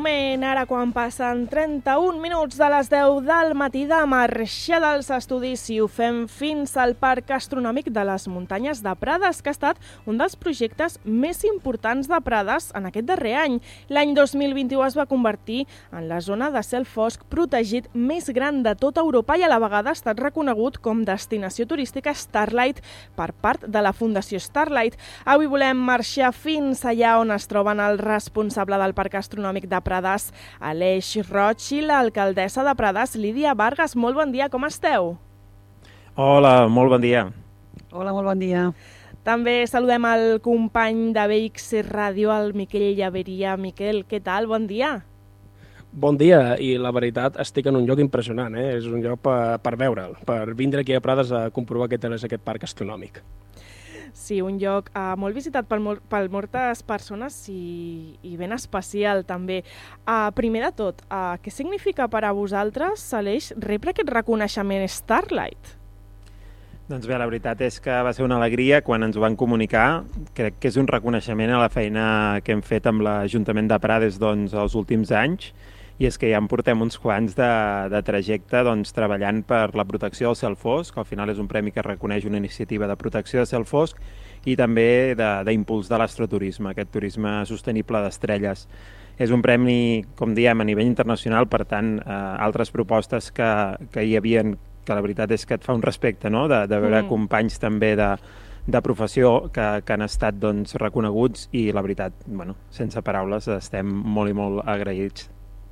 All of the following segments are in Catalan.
moment, ara quan passen 31 minuts de les 10 del matí, de marxar dels estudis i ho fem fins al Parc Astronòmic de les Muntanyes de Prades, que ha estat un dels projectes més importants de Prades en aquest darrer any. L'any 2021 es va convertir en la zona de cel fosc protegit més gran de tota Europa i a la vegada ha estat reconegut com destinació turística Starlight per part de la Fundació Starlight. Avui volem marxar fins allà on es troben el responsable del Parc Astronòmic de Prades, Aleix Roig, i l'alcaldessa de Prades, Lídia Vargas. Molt bon dia, com esteu? Hola, molt bon dia. Hola, molt bon dia. També saludem el company de BX Ràdio, el Miquel Llaveria. Miquel, què tal? Bon dia. Bon dia, i la veritat estic en un lloc impressionant, És un lloc per veure'l, per vindre aquí a Prades a comprovar què és aquest parc astronòmic. Sí, un lloc molt visitat per moltes persones i ben especial també. Primer de tot, què significa per a vosaltres, Aleix, rebre aquest reconeixement Starlight? Doncs bé, la veritat és que va ser una alegria quan ens ho van comunicar. Crec que és un reconeixement a la feina que hem fet amb l'Ajuntament de Prades els últims anys, i és que ja en portem uns quants de trajecte treballant per la protecció del cel fosc. Al final és un premi que reconeix una iniciativa de protecció del cel fosc i també d'impuls de l'astroturisme, aquest turisme sostenible d'estrelles. És un premi, com diem, a nivell internacional, per tant, altres propostes que hi havia, que la veritat és que et fa un respecte, no?, de veure companys també de professió que han estat reconeguts, i la veritat, sense paraules, estem molt i molt agraïts.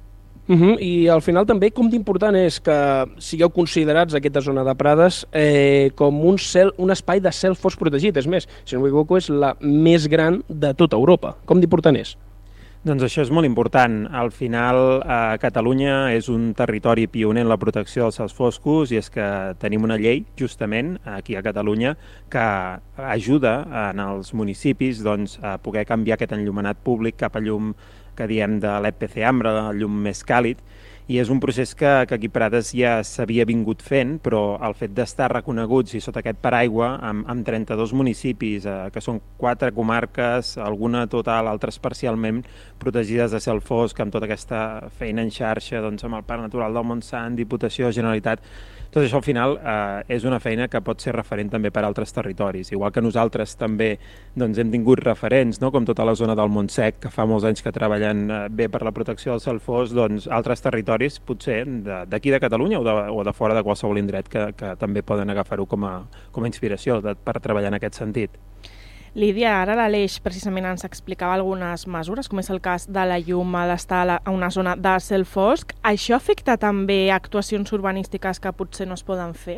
I al final també com d'important és que sigueu considerats aquesta zona de Prades com un espai de cel fosc protegit. És més, si no m'equivoco, és la més gran de tota Europa. Com d'important és? Doncs això és molt important. Al final, Catalunya és un territori pioner en la protecció dels cels foscos, i és que tenim una llei, justament, aquí a Catalunya, que ajuda en els municipis a poder canviar aquest enllumenat públic cap a llum que diem de l'EPC Ambra, el llum més càlid, i és un procés que aquí a Prades ja s'havia vingut fent, però el fet d'estar reconeguts i sota aquest paraigua amb 32 municipis, que són 4 comarques, alguna total, altres parcialment protegides de cel fosc, amb tota aquesta feina en xarxa, amb el Parc Natural del Montsant, Diputació, Generalitat. Tot això al final és una feina que pot ser referent també per a altres territoris. Igual que nosaltres també hem tingut referents, com tota la zona del Montsec, que fa molts anys que treballen bé per la protecció del cel fosc, altres territoris, potser d'aquí de Catalunya o de fora de qualsevol indret, que també poden agafar-ho com a inspiració per treballar en aquest sentit. Lídia, ara l'Aleix precisament ens explicava algunes mesures, com és el cas de la llum a l'estar a una zona de cel fosc. Això afecta també actuacions urbanístiques que potser no es poden fer?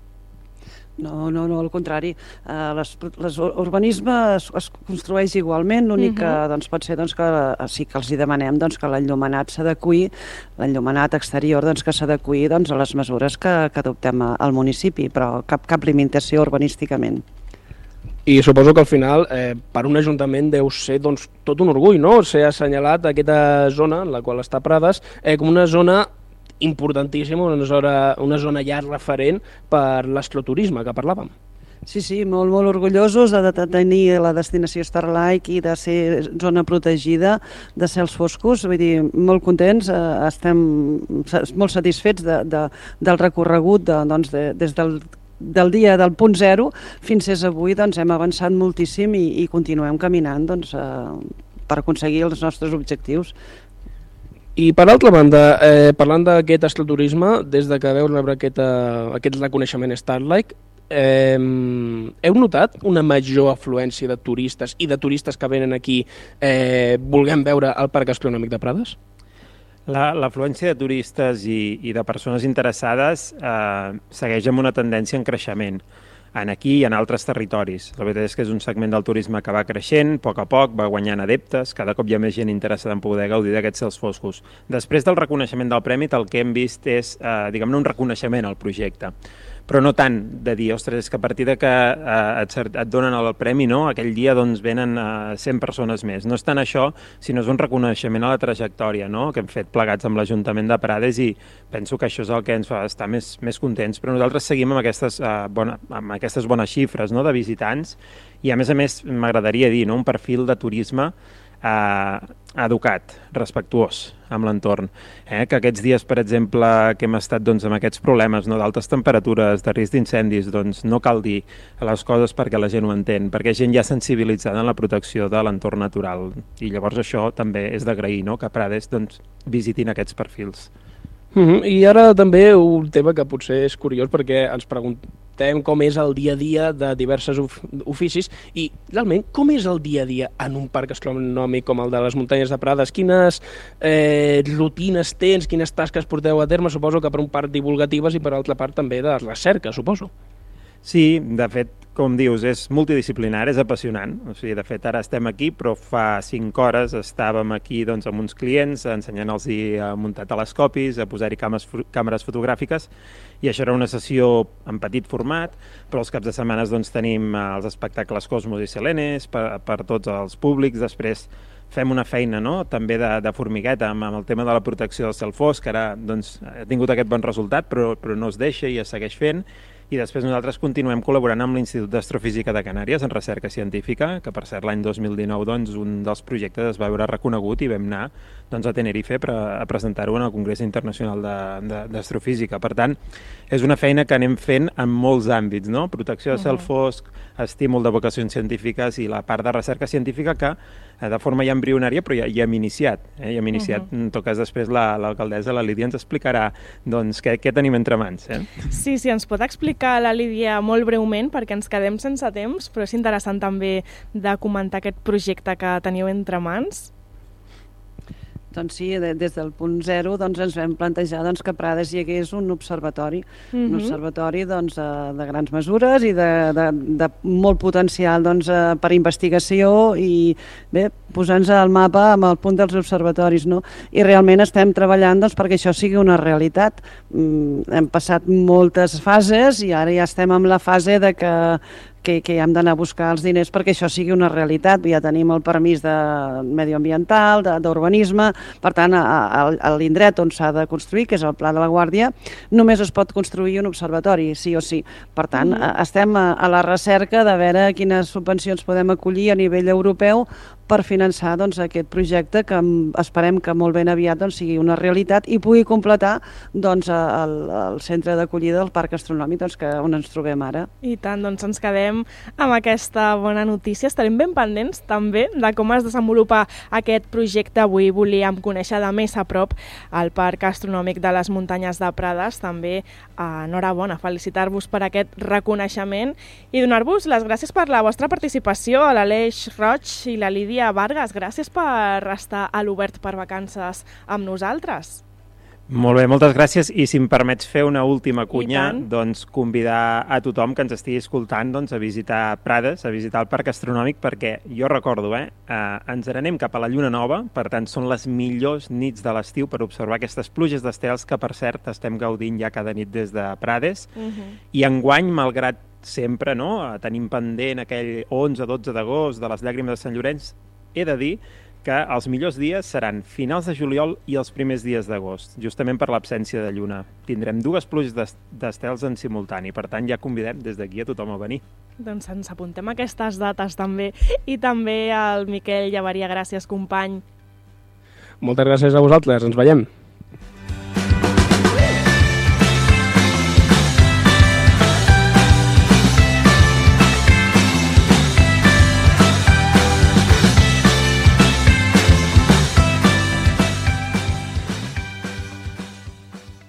No, al contrari. L'urbanisme es construeix igualment, l'únic que pot ser que sí que els hi demanem que l'enllumenat s'adeqüi, l'enllumenat exterior que s'adeqüi a les mesures que adoptem al municipi, però cap limitació urbanísticament. I suposo que al final, per un ajuntament deu ser tot un orgull, no?, ser assenyalat aquesta zona en la qual està Prades com una zona importantíssima, una zona ja referent per l'astroturisme que parlàvem. Sí, molt orgullosos de tenir la destinació Starlight i de ser zona protegida de cels foscos. Vull dir, molt contents, estem molt satisfets del recorregut des del dia del punt zero fins a avui. Hem avançat moltíssim i continuem caminant per aconseguir els nostres objectius. I per altra banda, parlant d'aquest astroturisme, des de que veu rebre aquest reconeixement Starlight, heu notat una major afluència de turistes i de turistes que venen aquí volent veure el Parc Astronòmic de Prades? L'afluència de turistes i de persones interessades segueix amb una tendència en creixement, aquí i en altres territoris. La veritat és que és un segment del turisme que va creixent, a poc, va guanyant adeptes, cada cop hi ha més gent interessada en poder gaudir d'aquests cels foscos. Després del reconeixement del premi, el que hem vist és, un reconeixement al projecte. Però no tant de dir, ostres, és que a partir de que et donen el premi, no? Aquell dia venen 100 persones més. No és tant això, sinó és un reconeixement a la trajectòria, no?, que hem fet plegats amb l'Ajuntament de Prades, i penso que això és el que ens fa estar més contents. Però nosaltres seguim amb aquestes bones xifres, no?, de visitants, i a més m'agradaria dir, no?, un perfil de turisme educat, respectuós amb l'entorn. Que aquests dies, per exemple, que hem estat doncs, amb aquests problemes d'altes temperatures, de risc d'incendis, doncs no cal dir les coses perquè la gent ho entén, perquè gent ja sensibilitzada en la protecció de l'entorn natural. I llavors això també és d'agrair, no? Que Prades doncs, visitin aquests perfils. I ara també un tema que potser és curiós perquè ens preguntem com és el dia a dia de diversos oficis i realment com és el dia a dia en un parc astronòmic com el de les Muntanyes de Prades? Quines rutines tens, quines tasques porteu a terme? Suposo que per un part divulgatives i per altra part també de recerca, suposo. Sí, de fet, com dius, és multidisciplinar, és apassionant. O sigui, de fet, ara estem aquí, però fa 5 hores estàvem aquí doncs, amb uns clients ensenyant-los a muntar telescopis, a posar-hi càmeres fotogràfiques, i això era una sessió en petit format, però els caps de setmana doncs, tenim els espectacles Cosmos i Selenes per tots els públics. Després fem una feina també de formigueta amb el tema de la protecció del cel fosc, que ara doncs, ha tingut aquest bon resultat, però no es deixa i es segueix fent. I després nosaltres continuem col·laborant amb l'Institut d'Astrofísica de Canàries en recerca científica, que per cert l'any 2019 doncs, un dels projectes es va veure reconegut i vam anar doncs, a Tenerife a presentar-ho en el Congrés Internacional d'Astrofísica. Per tant, és una feina que anem fent en molts àmbits, no? Protecció de cel fosc, estímul de vocacions científiques i la part de recerca científica que de forma ja embrionària, però ja hem iniciat. Ja hem iniciat. En tot cas, després l'alcaldessa, la Lídia, ens explicarà doncs, què tenim entre mans. Sí, ens pot explicar la Lídia molt breument, perquè ens quedem sense temps, però és interessant també de comentar aquest projecte que teniu entre mans. Doncs sí, des del punt zero ens vam plantejar que a Prades hi hagués un observatori, un observatori de grans mesures i de molt potencial per investigació i bé, posar-nos al mapa amb el punt dels observatoris, no? I realment estem treballant perquè això sigui una realitat. Hem passat moltes fases i ara ja estem en la fase de que hem d'anar a buscar els diners perquè això sigui una realitat. Ja tenim el permís de medioambiental, d'urbanisme, per tant, a l'indret on s'ha de construir, que és el Pla de la Guàrdia, només es pot construir un observatori, sí o sí. Per tant, estem a la recerca de veure quines subvencions podem acollir a nivell europeu per finançar aquest projecte que esperem que molt ben aviat sigui una realitat i pugui completar el centre d'acollida del Parc Astronòmic on ens trobem ara. I tant, ens quedem amb aquesta bona notícia. Estarem ben pendents també de com es desenvolupa aquest projecte. Avui volíem conèixer de més a prop el Parc Astronòmic de les Muntanyes de Prades. També enhorabona, felicitar-vos per aquest reconeixement i donar-vos les gràcies per la vostra participació, a l'Aleix Roig i la Lídia Vargas. Gràcies per estar a l'Obert per Vacances amb nosaltres. Molt bé, moltes gràcies. I si em permets fer una última cunya, doncs convidar a tothom que ens estigui escoltant a visitar Prades, a visitar el Parc Astronòmic, perquè jo recordo, ens anem cap a la Lluna Nova, per tant són les millors nits de l'estiu per observar aquestes pluges d'estels que, per cert, estem gaudint ja cada nit des de Prades. I enguany, malgrat sempre tenim pendent aquell 11-12 d'agost de les llàgrimes de Sant Llorenç, he de dir que els millors dies seran finals de juliol i els primers dies d'agost, justament per l'absència de lluna. Tindrem 2 pluges d'estels en simultani, per tant ja convidem des d'aquí a tothom a venir. Doncs ens apuntem aquestes dates també. I també al Miquel Llaveria, gràcies company. Moltes gràcies a vosaltres, ens veiem.